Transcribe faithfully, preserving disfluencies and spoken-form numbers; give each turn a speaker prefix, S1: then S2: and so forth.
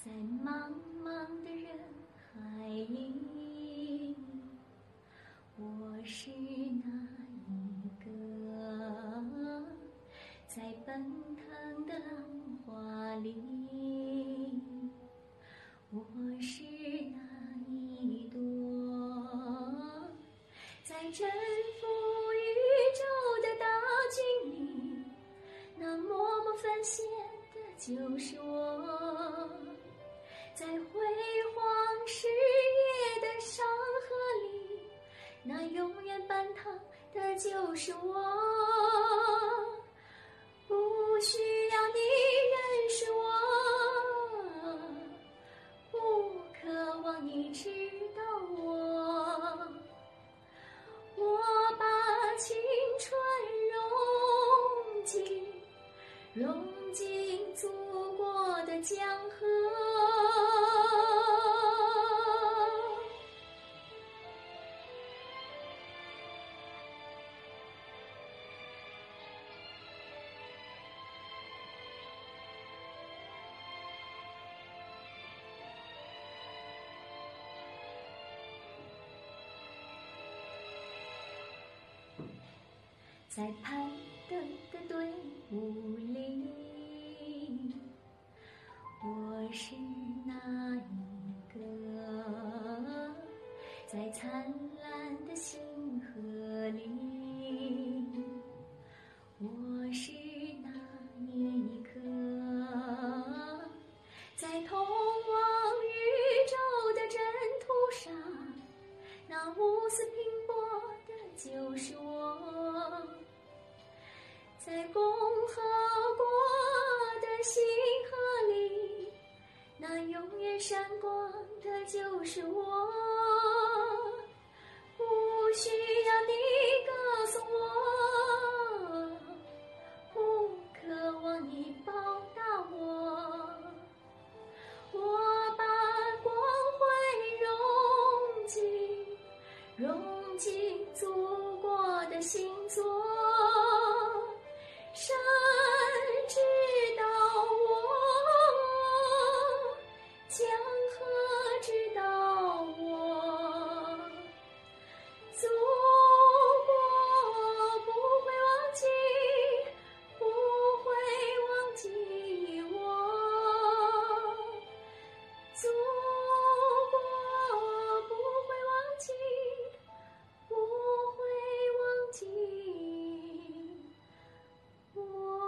S1: 在茫茫的人海里，我是那一个在奔腾的浪花里，我是那一朵在征服宇宙的大军里，那默默奉献的就是我，在辉煌事业的山河里，那永远奔腾的就是我。不需要你认识我，不渴望你知道我，我把青春融进融进祖国的江河。在攀登的队伍里，我是那一个在灿烂的星河里，我是那一颗在通往宇宙的征途上，那无私拼搏的就是我，在共和国的星河里，那永远闪光的就是我。不需要你告诉我，不渴望你报答我，我把光辉融进融进祖国的星座。山知道我，江河知道我，祖国不会忘记，不会忘记我，祖国不会忘记，不会忘记我。